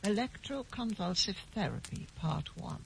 Electroconvulsive Therapy, Part 1.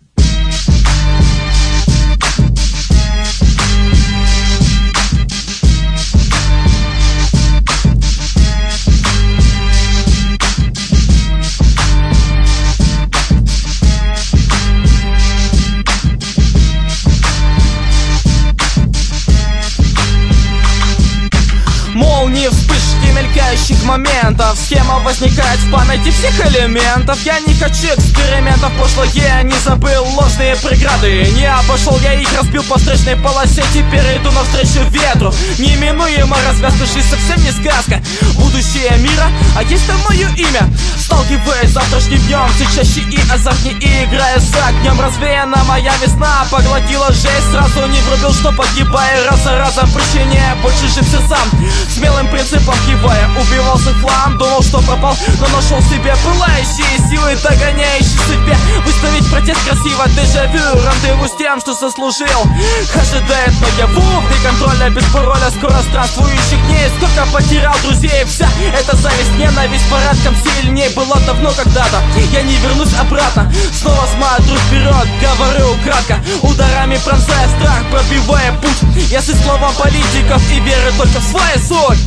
Молнии, вспышки мелькающих моментов. Схема возникает в памяти всех элементов. Я не хочу экспериментов, прошлое не забыл ложные преграды. Не обошел, я их разбил по встречной полосе. Теперь иду навстречу ветру. Неминуемо развязка, жизнь совсем не сказка. Будущее мира, а есть там мое имя. Сталкиваясь с завтрашним днем, все чаще и азартнее, и играя с огнем. Развеяна моя весна, поглотила жесть. Сразу не врубил, что погибая раз за разом, причиняя больше жить сердцам. Смелым принципом кивая, убивался в хлам. Думал, что пропал, но нашел себе пылающие силы, догоняющие судьбе. Выставить протест красиво, дежавю, рандеву с тем, что заслужил. Ожидает наяву, вне контроля, без пароля, скоро странствующих дней. Сколько потерял друзей, вся эта зависть, ненависть порядком сильней. Было давно когда-то, я не вернусь обратно. Снова смотрю вперед, говорю кратко, ударами пронзая страх, пробивая путь. Я с словом политиков и верю только в свою суть.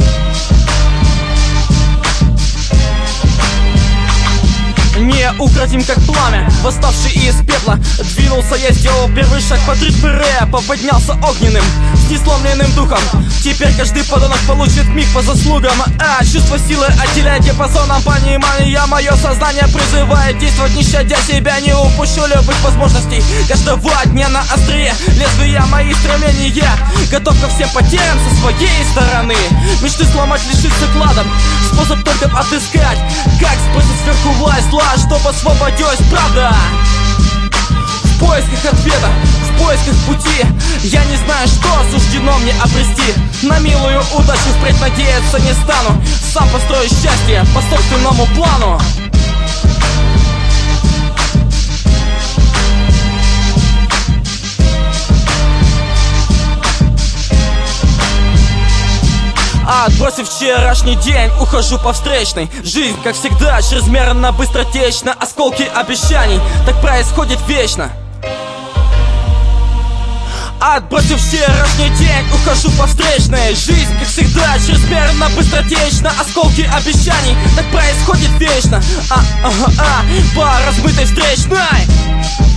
Неукротим как пламя, восставший из пепла. Двинулся я, сделал первый шаг под ритм рэпа. Поднялся огненным, с несломленным духом. Теперь каждый подонок получит миг по заслугам. Чувство силы отделяет диапазоном понимания. Мое сознание призывает действовать, не щадя себя. Не упущу любых возможностей каждого дня на острие лезвия мои стремления. Готов ко всем потерям со своей стороны. Мечты сломать, лишиться кладом. Способ только отыскать, как сбросить сверху власть, чтобы освободилась правда. В поисках ответа, в поисках пути. Я не знаю, что суждено мне обрести. На милую удачу впредь надеяться не стану. Сам построю счастье по собственному плану. Отбросив вчерашний день, ухожу по встречной. Жизнь, как всегда, чрезмерно быстротечна. Осколки обещаний, так происходит вечно. Отбросив вчерашний день, ухожу по встречной. Жизнь, как всегда, чрезмерно быстротечна. Осколки обещаний, так происходит вечно. По размытой встречной.